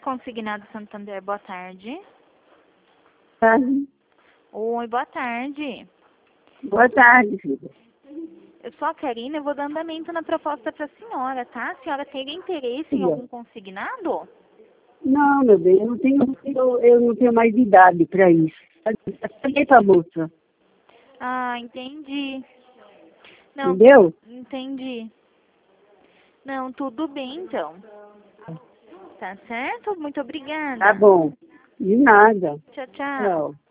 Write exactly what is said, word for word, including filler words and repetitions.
Consignado Santander, boa tarde. Tarde. Oi, boa tarde. Boa tarde, filha. Eu sou a Karina, eu vou dar andamento na proposta para a senhora, tá? A senhora teria interesse em Sim. algum consignado? Não, meu bem, eu não tenho, eu, eu não tenho mais idade para isso. Cadê pra moça? Ah, entendi. Não, Entendeu? entendi. Não, tudo bem, então. Tá certo? Muito obrigada. Tá bom. De nada. Tchau, tchau. Tchau.